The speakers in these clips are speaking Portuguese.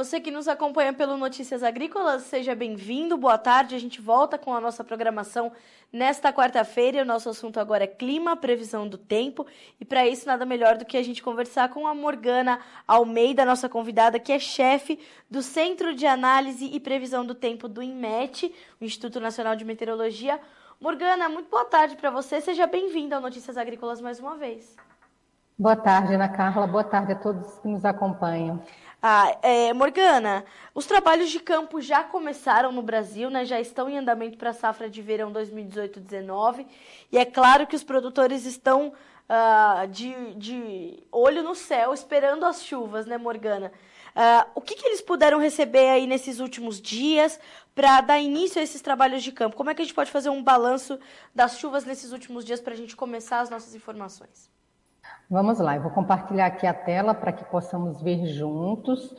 Você que nos acompanha pelo Notícias Agrícolas, seja bem-vindo, boa tarde. A gente volta com a nossa programação nesta quarta-feira e o nosso assunto agora é clima, previsão do tempo. E para isso, nada melhor do que a gente conversar com a Morgana Almeida, nossa convidada, que é chefe do Centro de Análise e Previsão do Tempo do INMET, o Instituto Nacional de Meteorologia. Morgana, muito boa tarde para você. Seja bem-vinda ao Notícias Agrícolas mais uma vez. Boa tarde, Ana Carla. Boa tarde a todos que nos acompanham. Morgana, os trabalhos de campo já começaram no Brasil, né? Já estão em andamento para a safra de verão 2018-19. E é claro que os produtores estão de olho no céu, esperando as chuvas, né, Morgana? O que eles puderam receber aí nesses últimos dias para dar início a esses trabalhos de campo? Como é que a gente pode fazer um balanço das chuvas nesses últimos dias para a gente começar as nossas informações? Vamos lá, eu vou compartilhar aqui a tela para que possamos ver juntos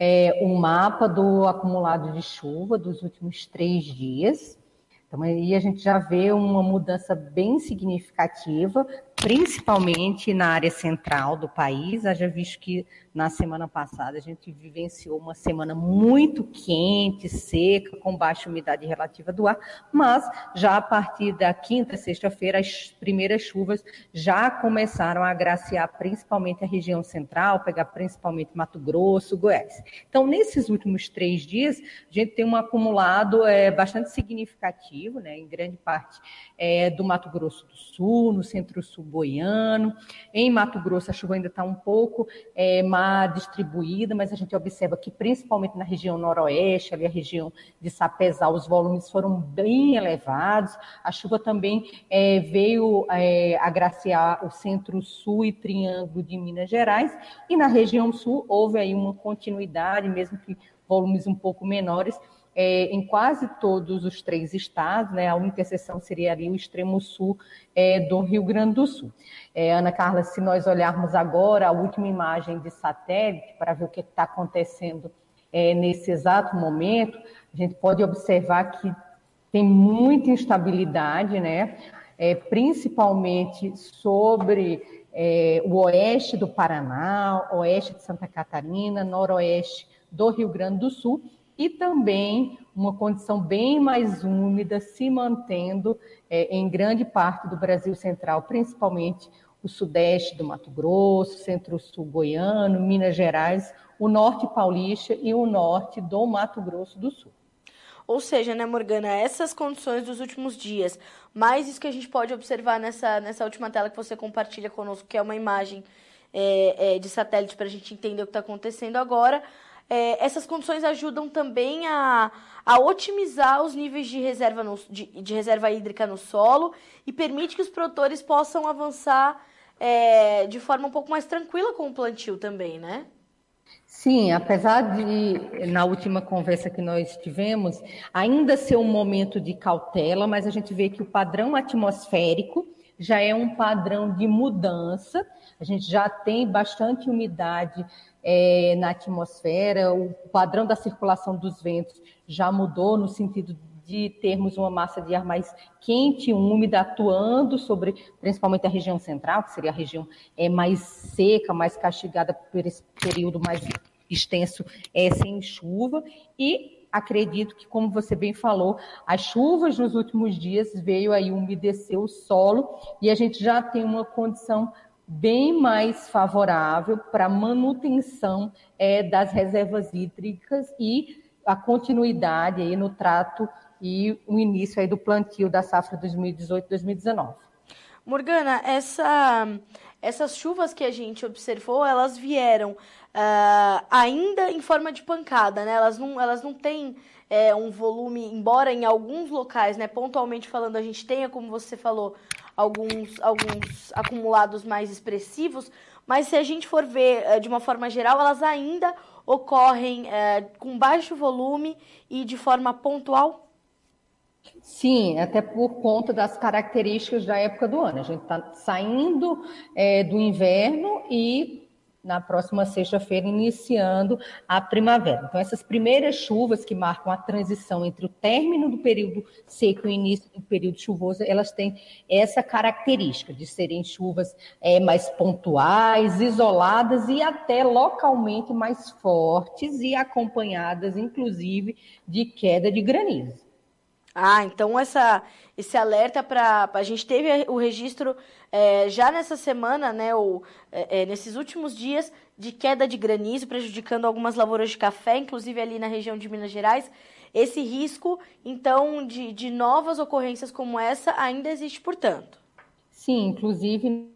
o mapa do acumulado de chuva dos últimos 3 dias. Então, aí a gente já vê uma mudança bem significativa, principalmente na área central do país. Haja visto que na semana passada a gente vivenciou uma semana muito quente, seca, com baixa umidade relativa do ar, mas já a partir da quinta, sexta-feira, as primeiras chuvas já começaram a agraciar principalmente a região central, pegar principalmente Mato Grosso, Goiás. Então, nesses últimos 3 dias, a gente tem um acumulado bastante significativo, né, em grande parte do Mato Grosso do Sul, no centro-sul goiano. Em Mato Grosso, a chuva ainda está um pouco mais distribuída, mas a gente observa que principalmente na região noroeste, ali a região de Sapezal, os volumes foram bem elevados. A chuva também veio agraciar o centro-sul e triângulo de Minas Gerais, e na região sul houve aí uma continuidade, mesmo que volumes um pouco menores, em quase todos os 3 estados, né? A única exceção seria ali o extremo sul do Rio Grande do Sul. Ana Carla, se nós olharmos agora a última imagem de satélite para ver o que está acontecendo nesse exato momento, a gente pode observar que tem muita instabilidade, né? Principalmente sobre o oeste do Paraná, oeste de Santa Catarina, noroeste do Rio Grande do Sul, e também uma condição bem mais úmida se mantendo em grande parte do Brasil Central, principalmente o sudeste do Mato Grosso, centro-sul goiano, Minas Gerais, o norte paulista e o norte do Mato Grosso do Sul. Ou seja, né, Morgana, essas condições dos últimos dias, mais isso que a gente pode observar nessa última tela que você compartilha conosco, que é uma imagem de satélite para a gente entender o que está acontecendo agora. Essas condições ajudam também a otimizar os níveis de reserva, de reserva hídrica no solo e permite que os produtores possam avançar de forma um pouco mais tranquila com o plantio também, né? Sim, apesar de, na última conversa que nós tivemos, ainda ser um momento de cautela, mas a gente vê que o padrão atmosférico já é um padrão de mudança. A gente já tem bastante umidade na atmosfera, o padrão da circulação dos ventos já mudou no sentido de termos uma massa de ar mais quente e úmida atuando sobre principalmente a região central, que seria a região mais seca, mais castigada por esse período mais extenso sem chuva. E acredito que, como você bem falou, as chuvas nos últimos dias veio aí umedecer o solo e a gente já tem uma condição bem mais favorável para a manutenção das reservas hídricas e a continuidade aí no trato e o início aí do plantio da safra 2018-2019. Morgana, essas chuvas que a gente observou, elas vieram ainda em forma de pancada, né? Elas não têm um volume, embora em alguns locais, né, pontualmente falando, a gente tenha, como você falou, alguns acumulados mais expressivos, mas se a gente for ver de uma forma geral, elas ainda ocorrem com baixo volume e de forma pontual? Sim, até por conta das características da época do ano. A gente está saindo do inverno e na próxima sexta-feira, iniciando a primavera. Então, essas primeiras chuvas que marcam a transição entre o término do período seco e o início do período chuvoso, elas têm essa característica de serem chuvas mais pontuais, isoladas e até localmente mais fortes e acompanhadas, inclusive, de queda de granizo. Então esse alerta para a gente teve o registro já nessa semana, né, nesses últimos dias, de queda de granizo, prejudicando algumas lavouras de café, inclusive ali na região de Minas Gerais. Esse risco, então, de novas ocorrências como essa ainda existe, portanto. Sim, inclusive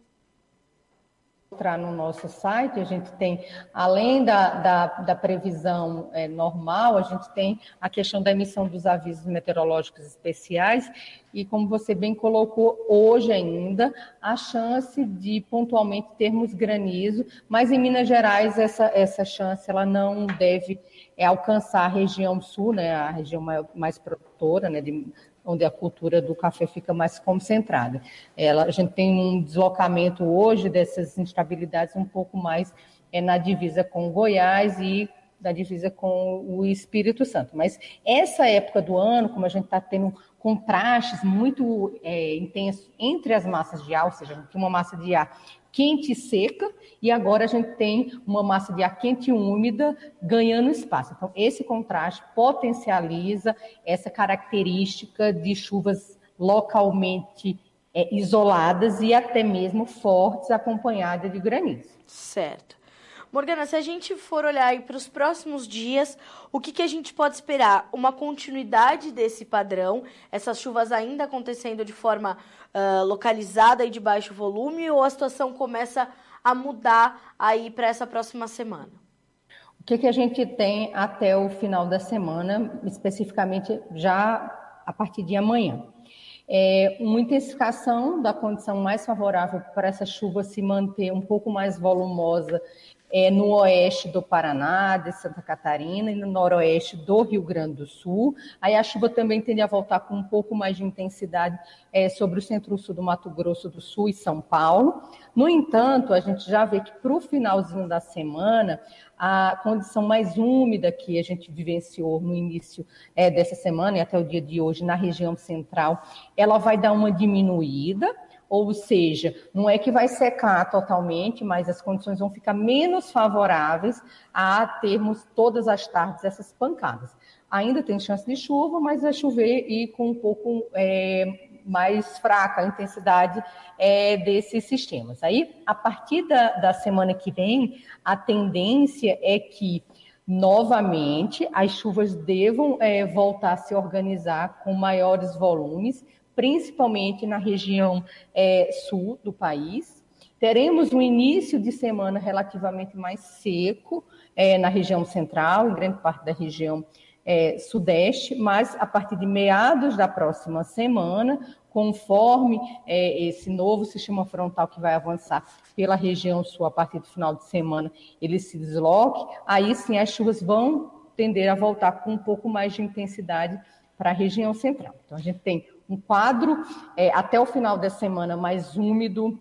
entrar no nosso site, a gente tem, além da previsão normal, a gente tem a questão da emissão dos avisos meteorológicos especiais e, como você bem colocou, hoje ainda, a chance de pontualmente termos granizo, mas em Minas Gerais essa chance ela não deve alcançar a região sul, né, a região mais produtora, né, onde a cultura do café fica mais concentrada. A gente tem um deslocamento hoje dessas instabilidades um pouco mais na divisa com Goiás e da divisa com o Espírito Santo. Mas essa época do ano, como a gente está tendo contrastes muito intensos entre as massas de ar, ou seja, uma massa de ar quente e seca, e agora a gente tem uma massa de ar quente e úmida ganhando espaço. Então, esse contraste potencializa essa característica de chuvas localmente isoladas e até mesmo fortes, acompanhadas de granizo. Certo. Morgana, se a gente for olhar aí para os próximos dias, o que a gente pode esperar? Uma continuidade desse padrão, essas chuvas ainda acontecendo de forma localizada e de baixo volume, ou a situação começa a mudar aí para essa próxima semana? O que a gente tem até o final da semana, especificamente já a partir de amanhã? Uma intensificação da condição mais favorável para essa chuva se manter um pouco mais volumosa no oeste do Paraná, de Santa Catarina e no noroeste do Rio Grande do Sul. Aí a chuva também tende a voltar com um pouco mais de intensidade sobre o centro-sul do Mato Grosso do Sul e São Paulo. No entanto, a gente já vê que para o finalzinho da semana, a condição mais úmida que a gente vivenciou no início dessa semana e até o dia de hoje na região central, ela vai dar uma diminuída. Ou seja, não é que vai secar totalmente, mas as condições vão ficar menos favoráveis a termos todas as tardes essas pancadas. Ainda tem chance de chuva, mas vai chover e com um pouco mais fraca a intensidade desses sistemas. Aí, a partir da semana que vem, a tendência é que, novamente, as chuvas devam voltar a se organizar com maiores volumes, principalmente na região sul do país. Teremos um início de semana relativamente mais seco na região central, em grande parte da região sudeste, mas a partir de meados da próxima semana, conforme esse novo sistema frontal que vai avançar pela região sul a partir do final de semana, ele se desloque, aí sim as chuvas vão tender a voltar com um pouco mais de intensidade para a região central. Então, a gente tem um quadro até o final da semana mais úmido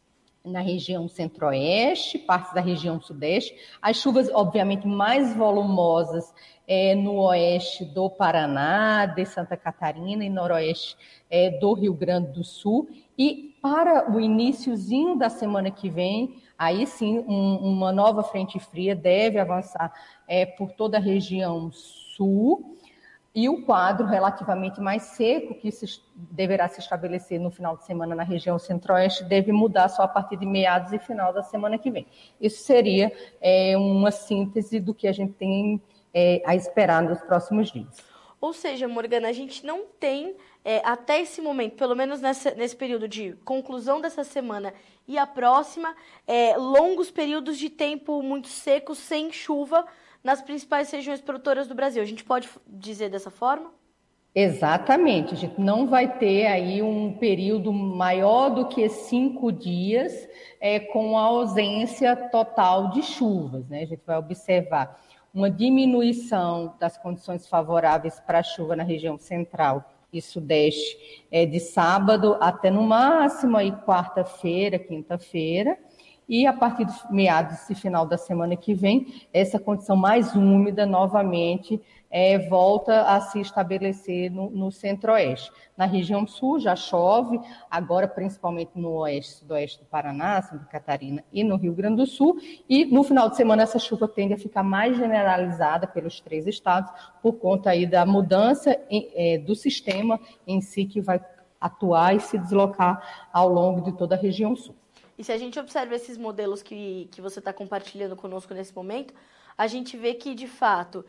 na região centro-oeste, partes da região sudeste, as chuvas, obviamente, mais volumosas no oeste do Paraná, de Santa Catarina e noroeste do Rio Grande do Sul, e para o iniciozinho da semana que vem, aí sim, uma nova frente fria deve avançar por toda a região sul, e o quadro relativamente mais seco, que deverá se estabelecer no final de semana na região centro-oeste, deve mudar só a partir de meados e final da semana que vem. Isso seria uma síntese do que a gente tem a esperar nos próximos dias. Ou seja, Morgana, a gente não tem, até esse momento, pelo menos nesse período de conclusão dessa semana e a próxima, longos períodos de tempo muito secos, sem chuva, nas principais regiões produtoras do Brasil. A gente pode dizer dessa forma? Exatamente. A gente não vai ter aí um período maior do que 5 dias com a ausência total de chuvas, né? A gente vai observar uma diminuição das condições favoráveis para a chuva na região central e sudeste de sábado até no máximo aí quarta-feira, quinta-feira, e a partir dos meados e final da semana que vem, essa condição mais úmida novamente volta a se estabelecer no centro-oeste. Na região sul já chove, agora principalmente no oeste, sudoeste do Paraná, Santa Catarina e no Rio Grande do Sul, e no final de semana essa chuva tende a ficar mais generalizada pelos 3 estados, por conta aí da mudança do sistema em si que vai atuar e se deslocar ao longo de toda a região sul. E se a gente observa esses modelos que você está compartilhando conosco nesse momento, a gente vê que, de fato,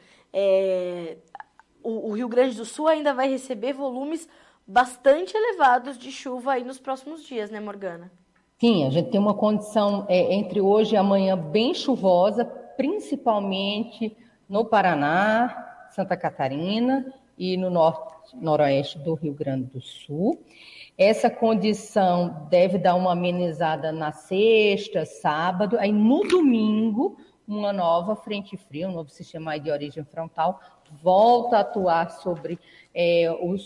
o Rio Grande do Sul ainda vai receber volumes bastante elevados de chuva aí nos próximos dias, né, Morgana? Sim, a gente tem uma condição entre hoje e amanhã bem chuvosa, principalmente no Paraná, Santa Catarina e no noroeste do Rio Grande do Sul. Essa condição deve dar uma amenizada na sexta, sábado, aí no domingo, uma nova frente fria, um novo sistema de origem frontal, volta a atuar sobre o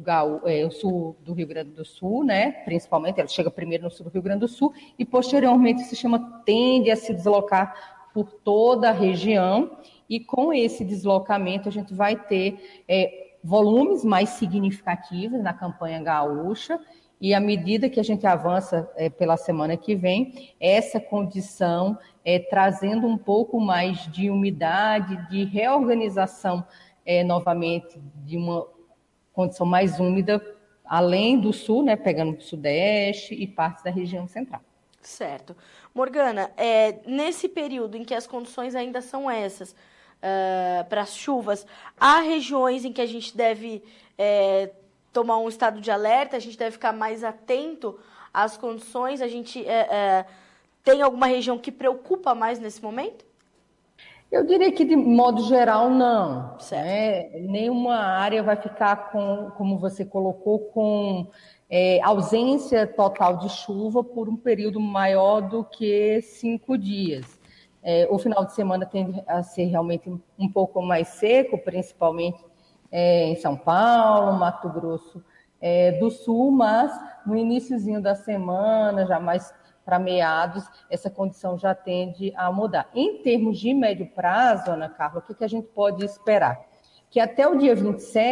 sul do Rio Grande do Sul, né? Principalmente, ela chega primeiro no sul do Rio Grande do Sul, e posteriormente o sistema tende a se deslocar por toda a região, e com esse deslocamento a gente vai ter volumes mais significativos na campanha gaúcha, e à medida que a gente avança pela semana que vem, essa condição trazendo um pouco mais de umidade, de reorganização novamente de uma condição mais úmida, além do sul, né, pegando o sudeste e partes da região central. Certo. Morgana, nesse período em que as condições ainda são essas, para as chuvas, há regiões em que a gente deve tomar um estado de alerta, a gente deve ficar mais atento às condições, a gente tem alguma região que preocupa mais nesse momento? Eu diria que, de modo geral, não. Certo. Nenhuma área vai ficar como você colocou, com ausência total de chuva por um período maior do que 5 dias. O final de semana tende a ser realmente um pouco mais seco, principalmente em São Paulo, Mato Grosso do Sul, mas no iniciozinho da semana, já mais para meados, essa condição já tende a mudar. Em termos de médio prazo, Ana Carla, o que a gente pode esperar? Que até o dia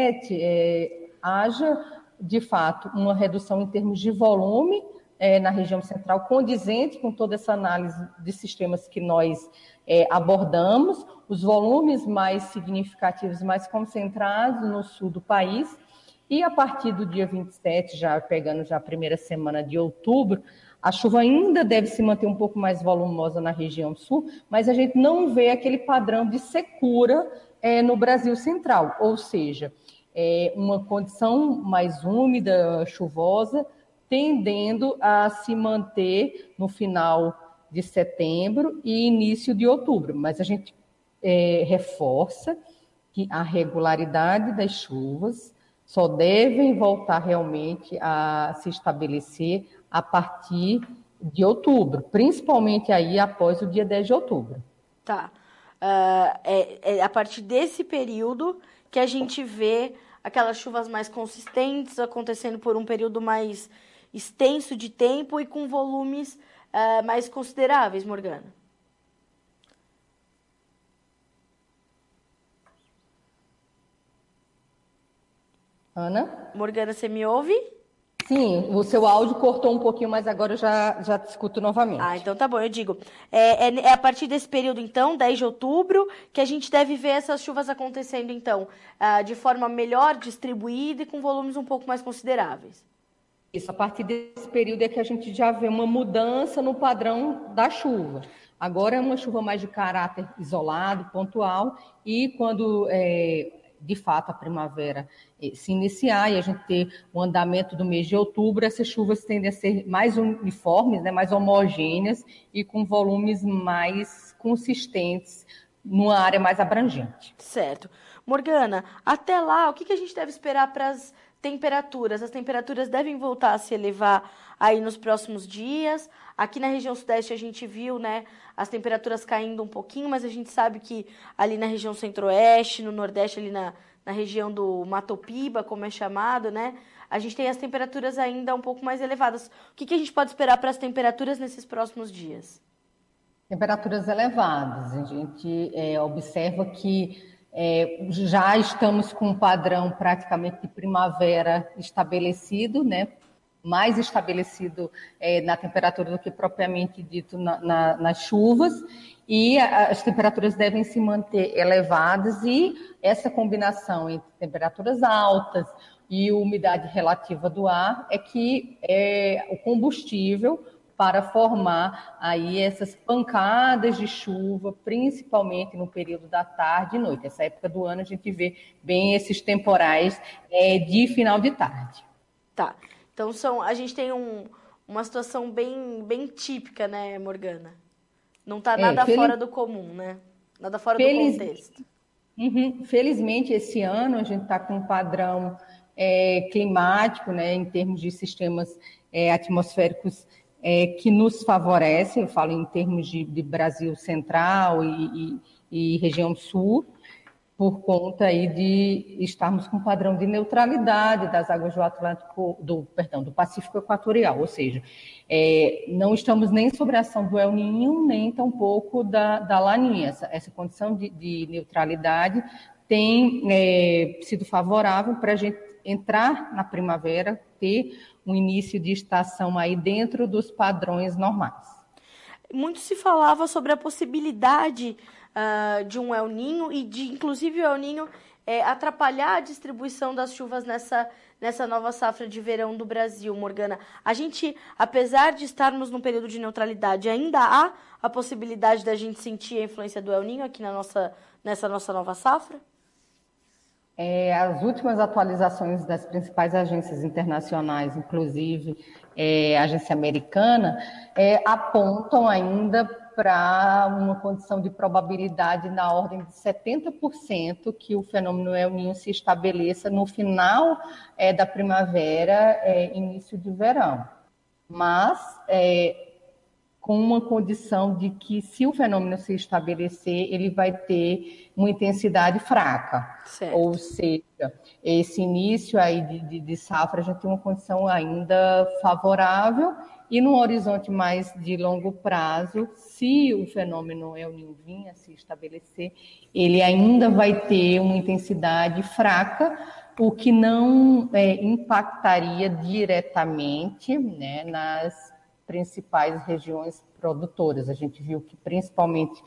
27 haja, de fato, uma redução em termos de volume na região central, condizente com toda essa análise de sistemas que nós abordamos, os volumes mais significativos, mais concentrados no sul do país, e a partir do dia 27, já pegando já a primeira semana de outubro, a chuva ainda deve se manter um pouco mais volumosa na região sul, mas a gente não vê aquele padrão de secura no Brasil central, ou seja, uma condição mais úmida, chuvosa, tendendo a se manter no final de setembro e início de outubro. Mas a gente reforça que a regularidade das chuvas só devem voltar realmente a se estabelecer a partir de outubro, principalmente aí após o dia 10 de outubro. Tá. A partir desse período que a gente vê aquelas chuvas mais consistentes acontecendo por um período mais extenso de tempo e com volumes mais consideráveis, Morgana. Ana? Morgana, você me ouve? Sim, o seu áudio cortou um pouquinho, mas agora eu já te escuto novamente. Ah, então tá bom, eu digo. É a partir desse período, então, 10 de outubro, que a gente deve ver essas chuvas acontecendo, então, de forma melhor distribuída e com volumes um pouco mais consideráveis. Isso, a partir desse período é que a gente já vê uma mudança no padrão da chuva. Agora é uma chuva mais de caráter isolado, pontual, e quando de fato a primavera se iniciar e a gente ter o andamento do mês de outubro, essas chuvas tendem a ser mais uniformes, né, mais homogêneas e com volumes mais consistentes numa área mais abrangente. Certo. Morgana, até lá, o que a gente deve esperar para as temperaturas? As temperaturas devem voltar a se elevar aí nos próximos dias. Aqui na região sudeste a gente viu, né, as temperaturas caindo um pouquinho, mas a gente sabe que ali na região centro-oeste, no nordeste, ali na região do Matopiba, como é chamado, né, a gente tem as temperaturas ainda um pouco mais elevadas. O que a gente pode esperar para as temperaturas nesses próximos dias? Temperaturas elevadas. A gente observa que já estamos com um padrão praticamente de primavera estabelecido, né? Mais estabelecido na temperatura do que propriamente dito nas chuvas, e as temperaturas devem se manter elevadas, e essa combinação entre temperaturas altas e umidade relativa do ar é que é o combustível para formar aí essas pancadas de chuva, principalmente no período da tarde e noite. Essa época do ano a gente vê bem esses temporais de final de tarde. Tá. Então a gente tem uma situação bem típica, né, Morgana? Não tá nada fora do comum, né? Nada fora do contexto. Felizmente, esse ano a gente está com um padrão climático, né, em termos de sistemas atmosféricos que nos favorece. Eu falo em termos de Brasil Central e região Sul, por conta aí de estarmos com um padrão de neutralidade das águas do Atlântico, do Pacífico Equatorial, ou seja, não estamos nem sob a ação do El Niño, nem tampouco da Laninha. Essa condição de neutralidade tem sido favorável para a gente entrar na primavera, ter um início de estação aí dentro dos padrões normais. Muito se falava sobre a possibilidade de um El Niño e de, inclusive, o El Niño atrapalhar a distribuição das chuvas nessa nova safra de verão do Brasil, Morgana. A gente, apesar de estarmos num período de neutralidade, ainda há a possibilidade da gente sentir a influência do El Niño aqui nessa nossa nova safra? As últimas atualizações das principais agências internacionais, inclusive a agência americana, apontam ainda para uma condição de probabilidade na ordem de 70% que o fenômeno El Niño se estabeleça no final da primavera, início de verão. Mas com uma condição de que, se o fenômeno se estabelecer, ele vai ter uma intensidade fraca. Certo. Ou seja, esse início aí de safra, a gente tem uma condição ainda favorável, e num horizonte mais de longo prazo, se o fenômeno El Niño vir a se estabelecer, ele ainda vai ter uma intensidade fraca, o que não impactaria diretamente, né, nas principais regiões produtoras. A gente viu que principalmente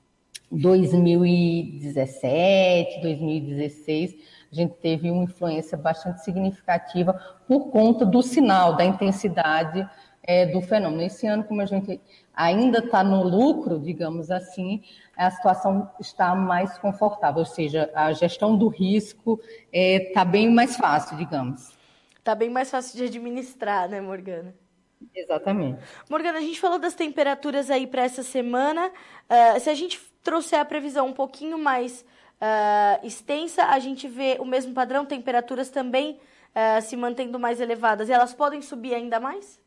2017, 2016, a gente teve uma influência bastante significativa por conta do sinal, da intensidade do fenômeno. Esse ano, como a gente ainda está no lucro, digamos assim, a situação está mais confortável, ou seja, a gestão do risco está bem mais fácil, digamos. Está bem mais fácil de administrar, né, Morgana? Exatamente. Morgana, a gente falou das temperaturas aí para essa semana. Se a gente trouxer a previsão um pouquinho mais extensa, a gente vê o mesmo padrão, temperaturas também se mantendo mais elevadas. E elas podem subir ainda mais?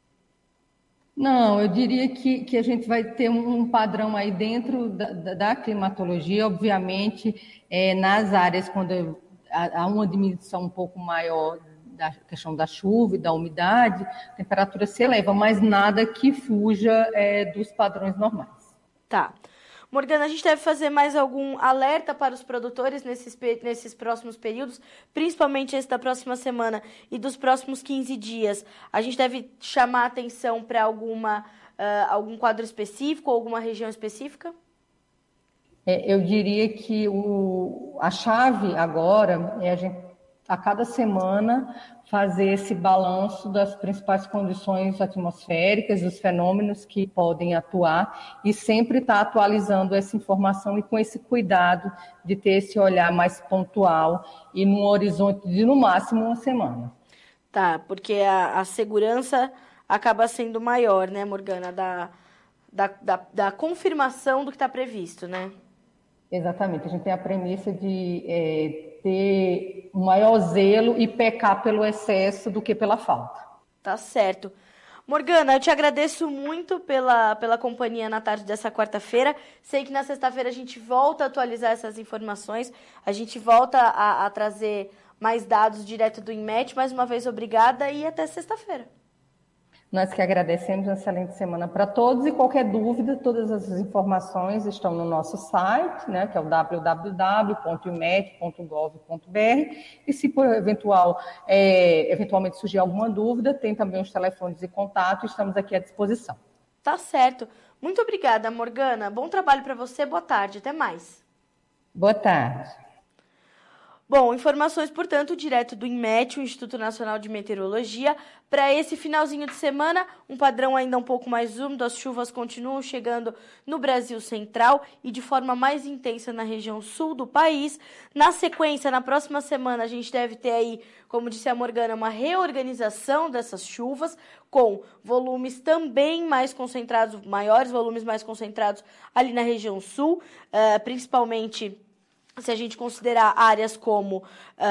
Não, eu diria que a gente vai ter um padrão aí dentro da climatologia. Obviamente, nas áreas quando há uma diminuição um pouco maior da questão da chuva e da umidade, a temperatura se eleva, mas nada que fuja dos padrões normais. Tá. Morgana, a gente deve fazer mais algum alerta para os produtores nesses próximos períodos, principalmente esse da próxima semana e dos próximos 15 dias? A gente deve chamar atenção para algum quadro específico ou alguma região específica? Eu diria que a chave agora é a gente, a cada semana, fazer esse balanço das principais condições atmosféricas, dos fenômenos que podem atuar, e sempre estar atualizando essa informação e com esse cuidado de ter esse olhar mais pontual e num horizonte de, no máximo, uma semana. Tá, porque a segurança acaba sendo maior, né, Morgana, da confirmação do que está previsto, né? Exatamente, a gente tem a premissa de ter um maior zelo e pecar pelo excesso do que pela falta. Tá certo. Morgana, eu te agradeço muito pela companhia na tarde dessa quarta-feira. Sei que na sexta-feira a gente volta a atualizar essas informações, a gente volta a trazer mais dados direto do INMET. Mais uma vez, obrigada e até sexta-feira. Nós que agradecemos, uma excelente semana para todos, e qualquer dúvida, todas as informações estão no nosso site, né, que é o www.imet.gov.br, e se por eventualmente surgir alguma dúvida, tem também os telefones de contato, estamos aqui à disposição. Tá certo. Muito obrigada, Morgana. Bom trabalho para você, boa tarde, até mais. Boa tarde. Bom, informações, portanto, direto do INMET, o Instituto Nacional de Meteorologia. Para esse finalzinho de semana, um padrão ainda um pouco mais úmido, as chuvas continuam chegando no Brasil Central e de forma mais intensa na região sul do país. Na sequência, na próxima semana, a gente deve ter aí, como disse a Morgana, uma reorganização dessas chuvas, com volumes também mais concentrados, maiores volumes mais concentrados ali na região sul, principalmente se a gente considerar áreas como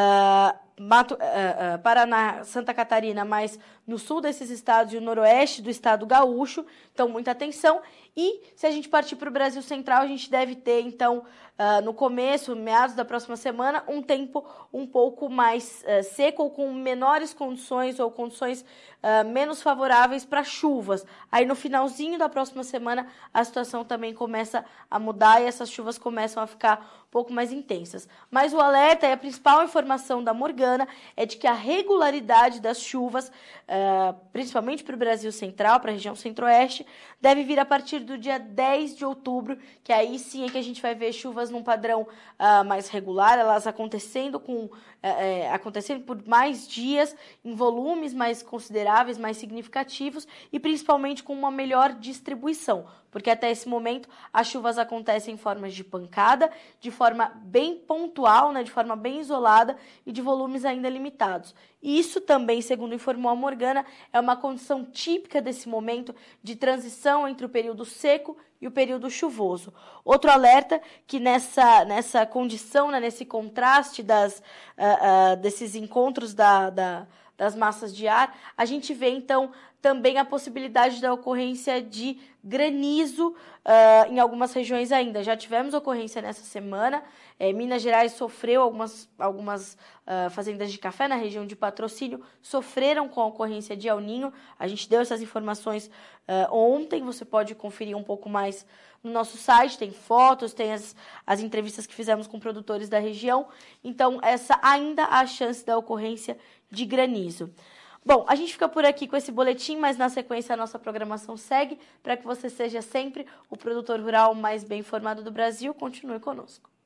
Paraná, Santa Catarina, mas no sul desses estados e o noroeste do estado gaúcho, então muita atenção. E se a gente partir para o Brasil Central, a gente deve ter, então, no começo, meados da próxima semana, um tempo um pouco mais seco, ou com menores condições ou condições menos favoráveis para chuvas. Aí no finalzinho da próxima semana, a situação também começa a mudar e essas chuvas começam a ficar um pouco mais intensas. Mas o alerta e a principal informação da Morgana é de que a regularidade das chuvas, principalmente para o Brasil Central, para a região centro-oeste, deve vir a partir do dia 10 de outubro, que aí sim é que a gente vai ver chuvas num padrão mais regular, elas acontecendo por mais dias, em volumes mais consideráveis, mais significativos e principalmente com uma melhor distribuição, porque até esse momento as chuvas acontecem em formas de pancada, de forma bem pontual, né, de forma bem isolada e de volumes ainda limitados. E isso também, segundo informou a Morgana, é uma condição típica desse momento de transição entre o período seco e o período chuvoso. Outro alerta que nessa condição, né, nesse contraste desses encontros das massas de ar, a gente vê então também a possibilidade da ocorrência de granizo em algumas regiões ainda. Já tivemos ocorrência nessa semana. Minas Gerais sofreu, algumas fazendas de café na região de Patrocínio sofreram com a ocorrência de El Niño. A gente deu essas informações ontem, você pode conferir um pouco mais no nosso site, tem fotos, tem as entrevistas que fizemos com produtores da região. Então, essa ainda há a chance da ocorrência de granizo. Bom, a gente fica por aqui com esse boletim, mas na sequência a nossa programação segue para que você seja sempre o produtor rural mais bem informado do Brasil. Continue conosco.